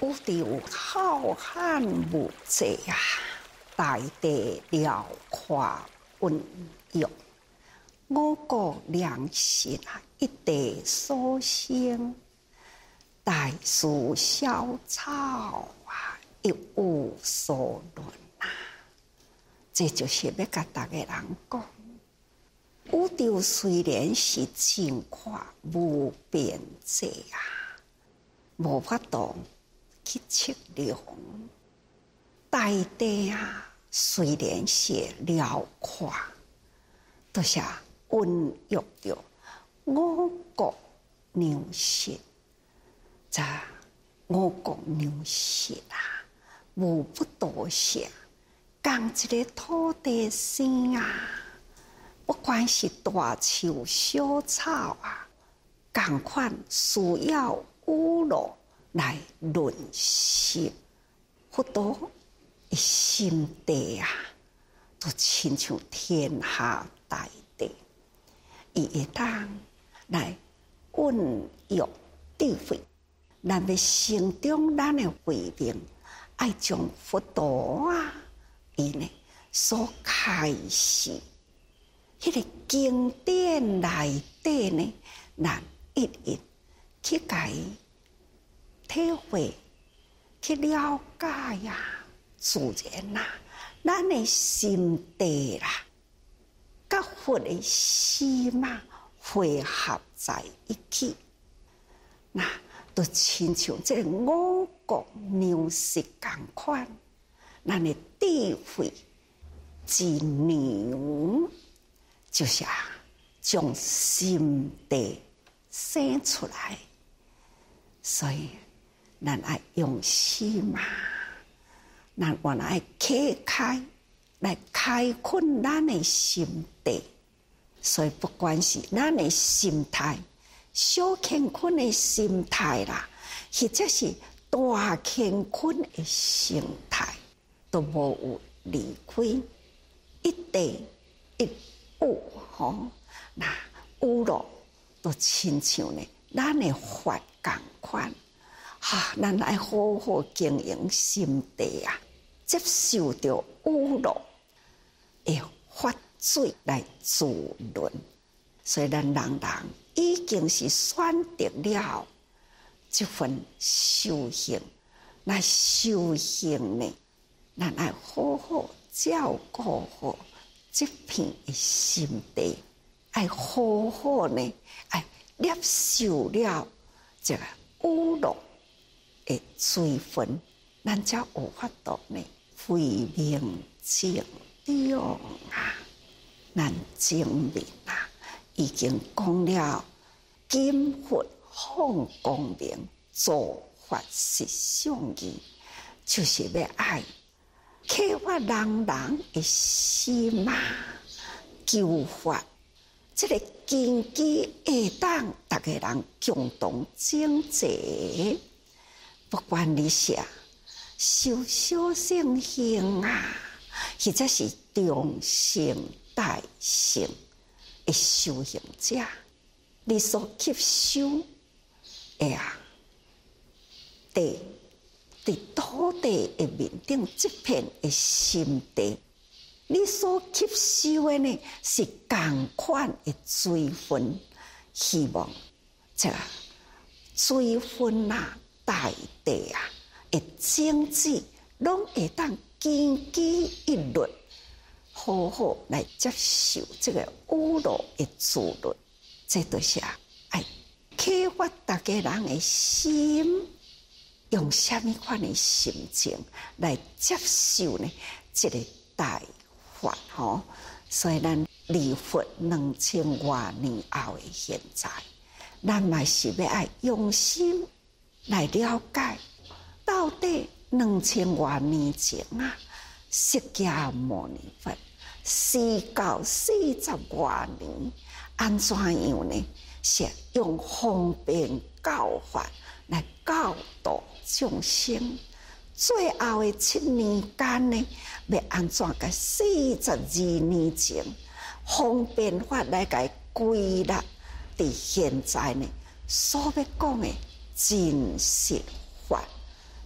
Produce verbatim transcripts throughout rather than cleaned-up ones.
有着浩瀚无际啊，大地辽阔温润，五谷粮食啊，一地所生，大树小草啊，一无所论啊。这就是要甲大家人讲，宇宙虽然是真阔无边际啊，无法度去测量。大地啊，虽然是辽阔，都是孕育着五谷粮食，这五谷粮食啊，无不多些。讲一个土地生啊，不管是大树小草啊，同款需要雨露来润湿，许多的心地啊，都亲像天下大地，伊会当来孕育智慧，咱要成长咱的慧命，爱将佛道啊，伊呢所开示，迄个经典内底呢，咱一一去甲伊体会，去了解呀、啊，自然啦、啊，咱的心地啦，甲佛的心啊汇合在一起，那都亲像这个五谷粮食同款，咱的智慧之娘，就是啊，将心地生出来，所以咱爱用心嘛，咱原来爱启开来开垦咱的心地，所以不管是咱的心态，小乾坤的心态啦，或者是大乾坤的心态，都无有离开一地一物吼。那有咯，都亲像呢，咱的法同款，哈，咱来好好经营心地啊，接受着有咯的法水来滋润，所以咱人人已经是选择了这份修行，来修行呢，咱爱好好照顾好这片的心地，爱好好呢，爱接受了这个有漏的水分，咱才有法度呢慧命正中啊！咱正面啊，已经讲了金佛放光明，做法实相义，就是要爱启发人人的心啊，求法。这个根基会当大家人共同整齐，不管你是修小乘行啊，或者是中乘大乘的修行者，你所吸收的啊，地伫土地的面顶这片的心地。你所吸收的呢，是同款的水分，希望这个水分啊、大地啊的种子，拢会当根基一律，好好来接受这个有漏的滋润。这就是啊，爱启发大家人的心，用什么款的心情来接受呢？这个大法吼，所以咱离佛两千多年后的现在，咱嘛是要爱用心来了解，到底两千多年前啊，释迦牟尼佛四到四十多年，安怎样呢？是用方便教法来教导众生。最后的七年间呢，要安怎个四十二年前方便法来个归纳？伫现在呢，所要讲的真实法，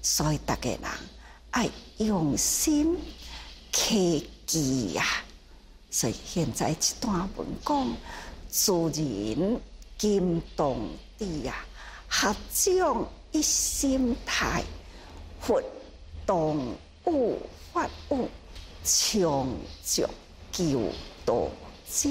所以大家人爱用心克己呀。所以现在这段文讲，自然金动地呀，合掌一心态，活动物发物，长足救度者。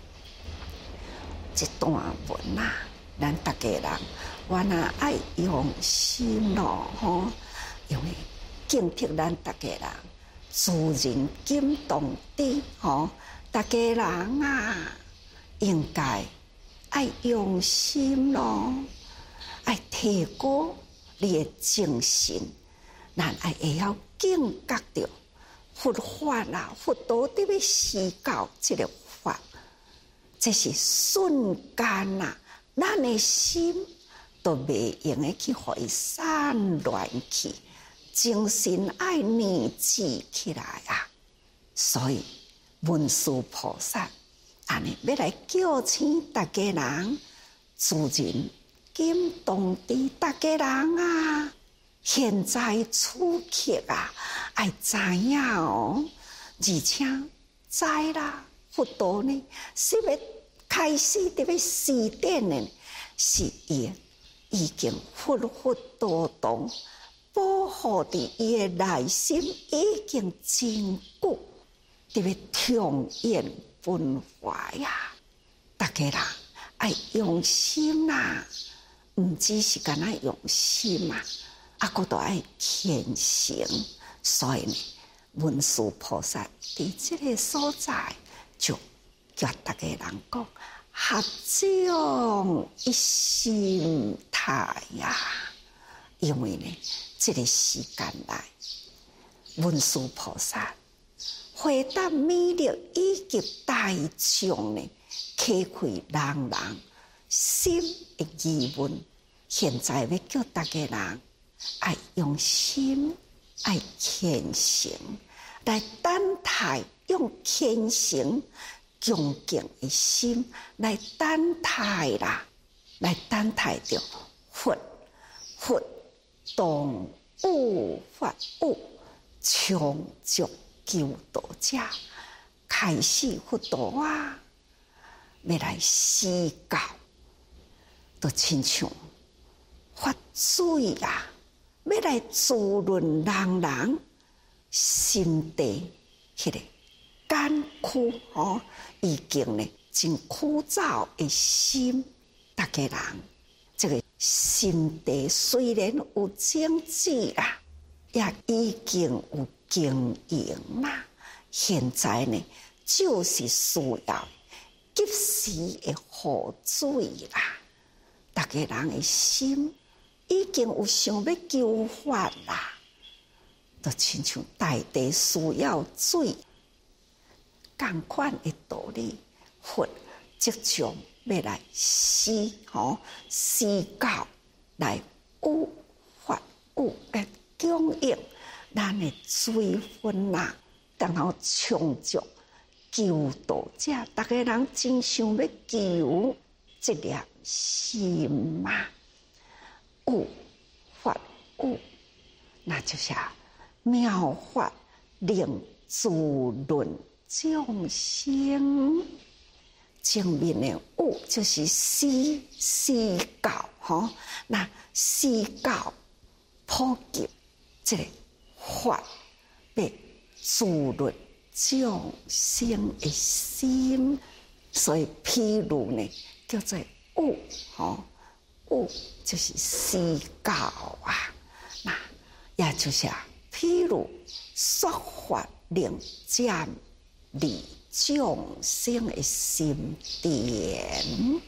这段文啊，咱大家人，我若爱用心咯吼，因为警惕咱大家人，自然金动地吼。大家人啊，应该爱用心咯，爱提高你的精神，咱爱会晓警觉着佛法啦，佛道伫要施教这个法，这是瞬间呐，咱的心都袂用的去互伊散乱去，精神爱凝聚起来啊，所以。文殊菩萨，安尼要来叫醒大家人，自然金动地大家人啊！现在此刻啊，爱知影哦，而且知啦，佛道呢是要开始伫要施展的，是伊已经佛佛道道保护伫伊的内心已经真久。特别痛怨分怀呀，大家人爱用心啦，唔只是干那用心嘛，啊，佫都爱虔诚。所以呢，文殊菩萨伫这个所在，就叫大家人讲合掌一心态呀。因为呢，这个时间来，文殊菩萨。回答美丽以及大众呢，开开人人心的疑问。现在要叫大家人爱用心，爱虔诚，来等待用虔诚恭敬的心来等待啦，来等待着佛佛动物法物长足。救度者开始佛道啊，要来施教，都亲像发水啊，要来滋润人人心地迄个艰苦吼，已经呢真枯燥的心，大家人这个心地虽然有精致啦，也已经有。经营啦，现在呢就是需要及时的雨水啦。大家人的心已经有想要求法啦，就亲像大地需要水，同款的道理，佛即将要来施吼施教，来有法有来供应。咱的水分呐，然后长足救度者，大家人真想要救这粒心嘛？有法有，那就是妙法令自论众生。前面的有就是施施教吼，那施教普及这个。法被滋润众生的心，所以譬如呢，叫做悟吼，悟就是施教啊。那也就是啊，譬如说法令占理众生的心田，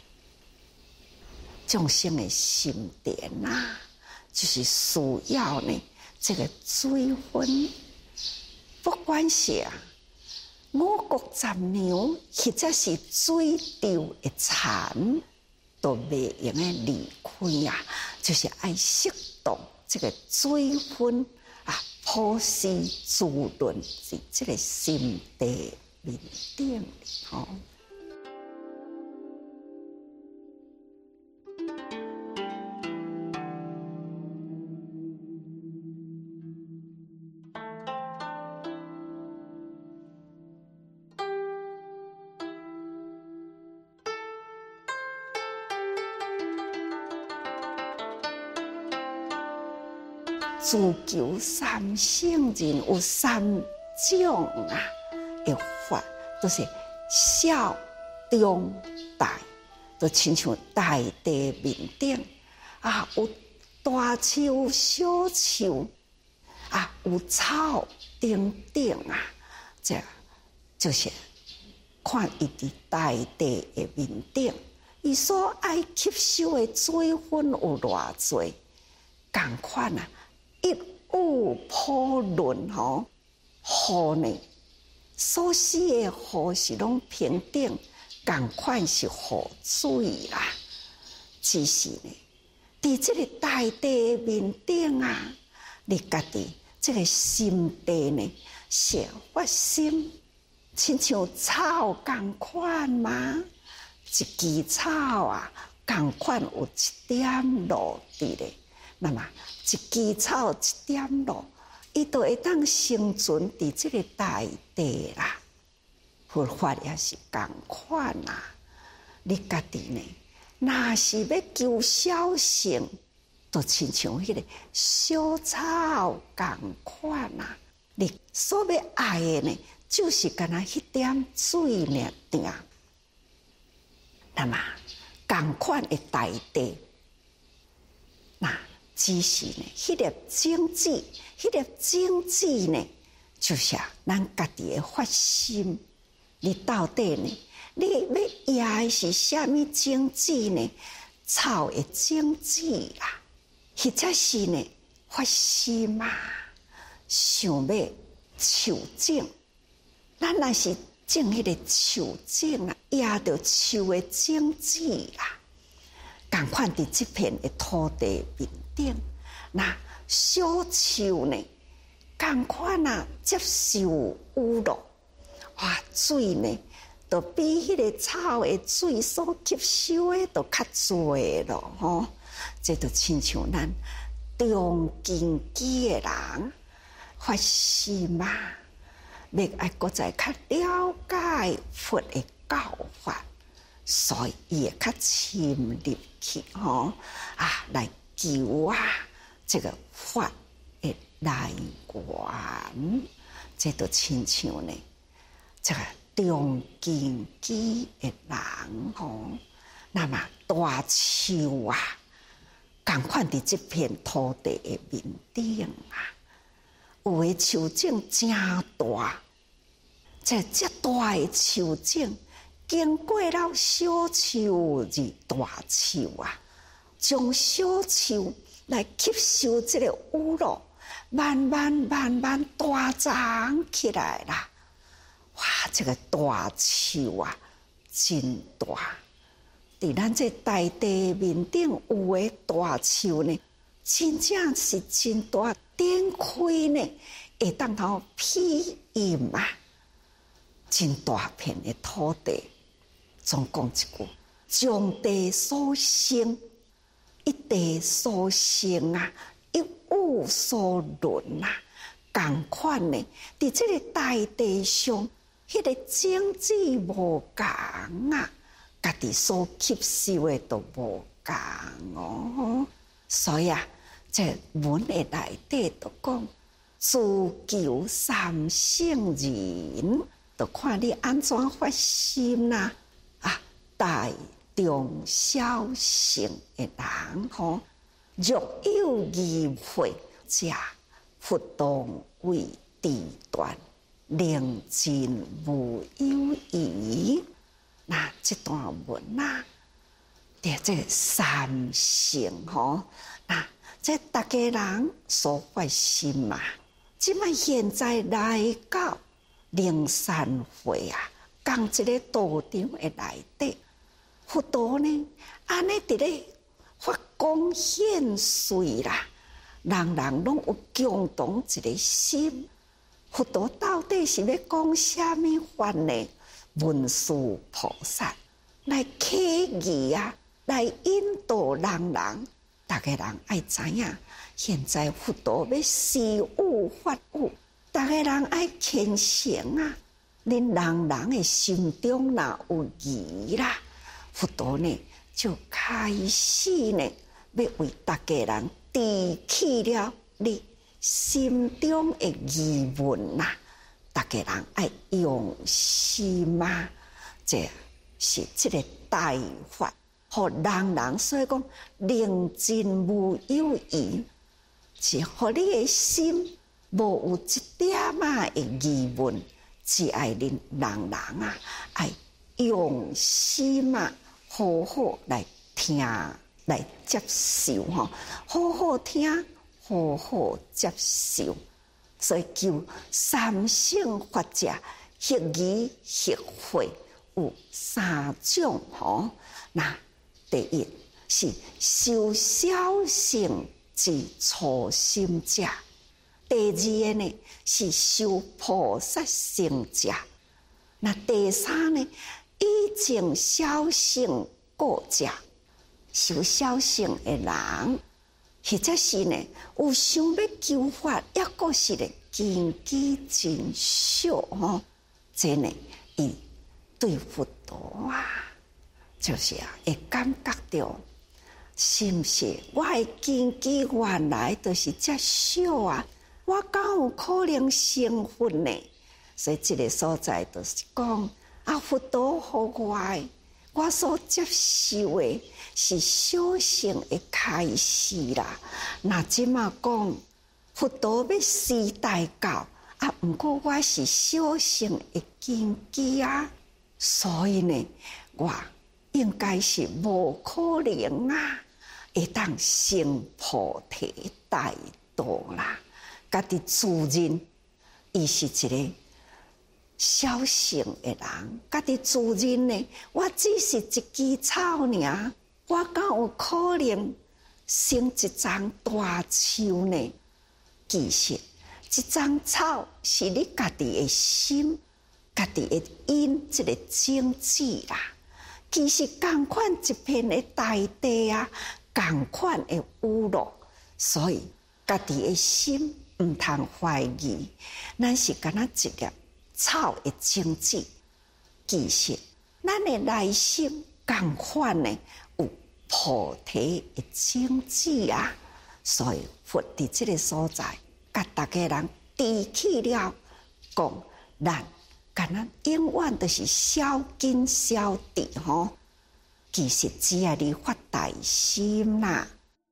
众生的心田啊，就是需要呢。这个水分，不管是啊五谷杂粮，或者是水稻的田，都袂用的离开啊，就是爱适当这个水分啊，普施滋润在这个心地面顶吼。 自求三圣人有三种啊的法，都是小中大，都亲像大地面顶啊，有大树、小树啊，有草顶顶啊，这就是看伊伫大地的面顶，伊所爱吸收的水分有偌济，共款啊，一物普论吼，雨呢，所施的雨是拢平等，共款是雨水啦，只是呢。伫这个大地面顶啊，你家己这个心地呢，是发心，亲像草共款嘛，一枝草啊，共款有一点落地咧。那么一枝草一点落，伊就会当生存伫这个大地啦。佛法也是共款啊，你家己呢？若是要求小乘，就亲像迄个小草共款啊！你所要爱的呢，就是干那迄点水尔定。那么共款的大地，那只是呢，迄粒种子，迄粒种子呢，就是咱家己的发心。你到底呢？你要压的是虾米种子呢？草的种子啦，或者是呢发心啊，想要树种。咱若是种迄个树种啊，压着树的种子啦，共款伫这片的土地面顶，那小树呢，共款啊接受雨露，哇，水呢？就比迄个草的水所吸收的都较多咯，吼！这就亲像咱中根基的人发心嘛，要爱搁再较了解佛的教法，所以伊会较深入去，吼啊，来求啊这个法的来源，这就亲像呢，这个。中根基的人吼，那么大树啊，共款伫这片土地的面顶啊，有的树种真大，这这大的树种，经过了小树而大树啊，将小树来吸收这个雨露，慢慢慢慢大长起来啦。哇！这个大树啊，真大！伫咱这大地面顶有诶大树呢，真正是真大，展开呢，会当头庇荫啊，真大片的土地。总讲一句，将地所生，一地所生啊，一物所论啊，共款呢，伫这个大地上。迄个种子无共啊，家己所吸收的都无共哦。所以啊，这文的内底都讲，自求三圣人，就看你安怎发心啦、啊。啊，大中小乘的人吼，若有疑惑者，佛当为地断。宁静无有疑，那这段文啊，对这三圣吼，那这大家人所发心嘛，即摆现在来到灵山会啊，讲一个道场的内底，佛陀呢，安尼伫咧发光现水啦，人人拢有共同一个心。佛陀到底是要讲什么法呢？文殊菩萨来启示啊，来引导人人，大家人爱知影。现在佛陀要示悟法悟，大家人爱虔诚啊。恁人人的心中若有疑啦，佛陀呢就开始呢，要为大家人提起了你心中的疑问呐，大家人爱用心啊，这是这个大法，互人人所以讲宁静无有疑，是互你的心无有一点啊的疑问，只爱恁人人啊爱用心啊，好好来听来接受吼，好好听，好好接受。所以求三性法者，合宜合会有三种吼。那第一是修小乘之初心者，第二个呢是修菩萨行者，那第三呢以正小乘故者。修小乘的人，或者是呢有想要求法，抑个是呢根基真小吼，这呢伊对佛陀啊，就是啊会感觉到，是毋是我的根基原来就是遮小啊？我敢有可能成佛呢？所以这个所在就是讲啊，佛陀互我的。我所接受的是小乘的开始啦。那即马讲佛陀要示大教啊，毋过我是小乘的根基啊，所以呢，我应该是无可能啊，会当成菩提大道啦。家己自认伊是一个小乘的人，家己自认呢，我只是一枝草尔，我敢有可能生一丛大树呢？其实，一丛草是你家己的心，家己的因，这个种子啦。其实，同款一片的大地啊，同款的有路，所以家己的心毋通怀疑，咱是敢若一粒草的种子，其实咱的内心同款呢有菩提的种子啊，所以佛伫这个所在，甲大家人提起了，讲咱敢若永远都是小根小蒂吼，其实只要你发大心啦。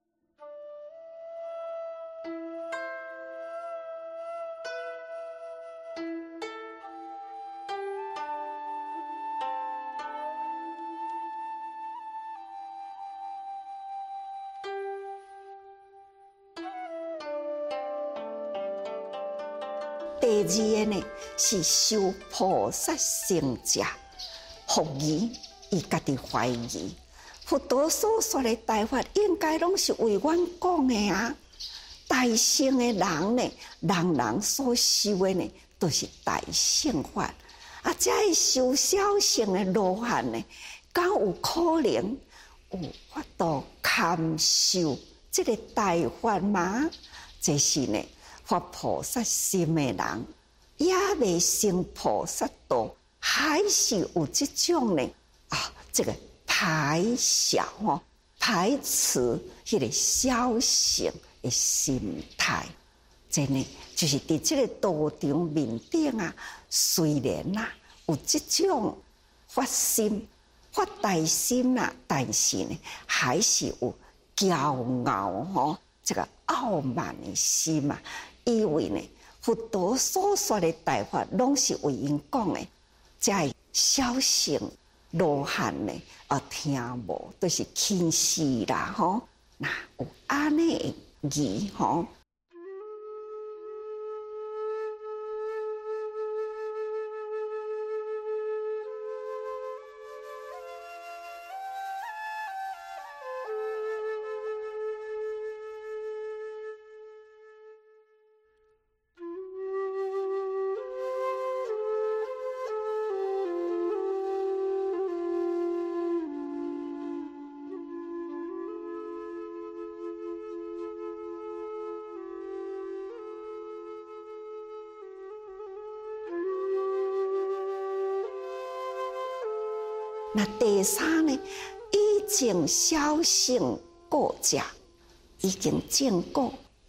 第二个呢是修菩萨行者，福疑伊家己怀疑，佛陀所说的大法应该拢是为阮讲的啊。大乘的人呢，人人所修的呢，都是大乘法。啊，这个修小乘的罗汉呢，敢有可能有法度堪受这个大法吗？这是呢。发菩萨心的人，也未成菩萨道，还是有这种呢啊，这个排小哦，排斥迄个小乘的心态，真呢就是伫这个道场面顶啊，虽然呐、啊、有这种发心、发大心啦、啊，但是呢，还是有骄傲哦，这个傲慢的心啊。因为呢，佛陀所说的大法，拢是为因讲的，在小乘罗汉呢，啊听无，都是轻视啦吼。那有安尼的义吼。那第三呢，已经小乘果者，已经证果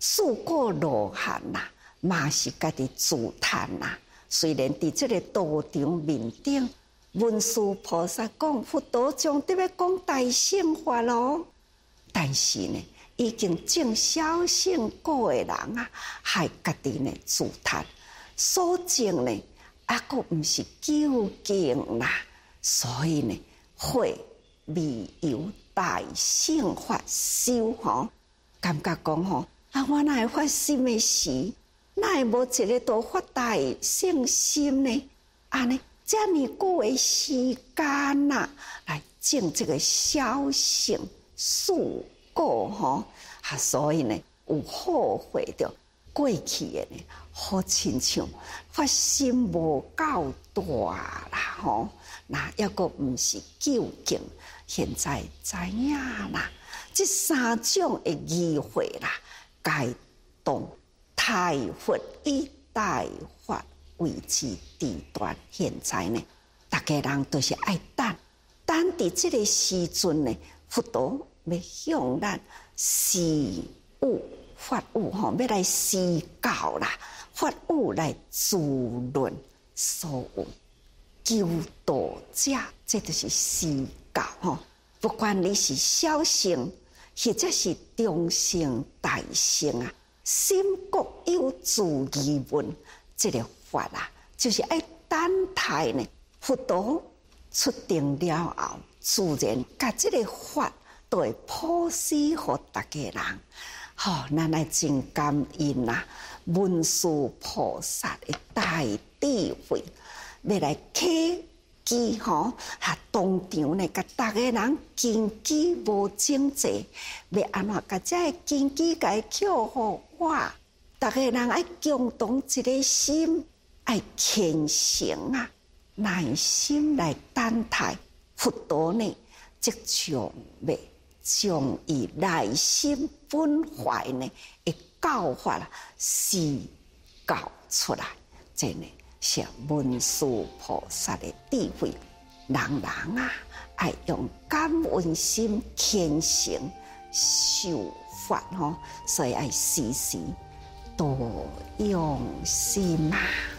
自古罗汉呐，嘛是家己自叹呐。虽然伫这个道场面顶，文殊菩萨讲佛陀将得要讲大乘法咯，但是呢，已经证小乘果的人啊，还家己呢自叹，所证呢，还佫毋是究竟啦，所以呢，会未由大乘法修吼，感觉讲吼，啊，我哪会发心的时？哪会无一个都发大乘心呢？安尼这么久的时间呐、啊，来证这个小乘事果吼，啊，所以呢有后悔着过去的呢，好亲像发心无够大啦吼，那抑个毋是究竟，现在知影啦，这三种的机会啦，该动。大佛以大法为之地段，现在呢，大家人都是爱等，等伫这个时阵呢，佛陀要向咱示悟法悟吼，要来示教啦，法悟来自论所有救度者，这就是示教吼。不管你是小乘，或者是中乘、大乘啊。心各有自疑问，这个法啊，就是爱等待呢。佛陀出定了后，自然甲这个法都会普施予大家人。吼、哦，咱来真感恩啊！文殊菩萨的大智慧，要来启机吼，啊，当场呢，甲大家人根基无整齐，要安怎甲这个根基甲扣互我？大家人爱共同一个心，爱虔诚啊，耐心来等待佛陀呢，即将要将伊内心本怀呢，的教法啦，示教出来，真呢。是文殊菩萨的智慧，人人啊，爱用感恩心、虔诚受法吼，所以爱时时多用心啊。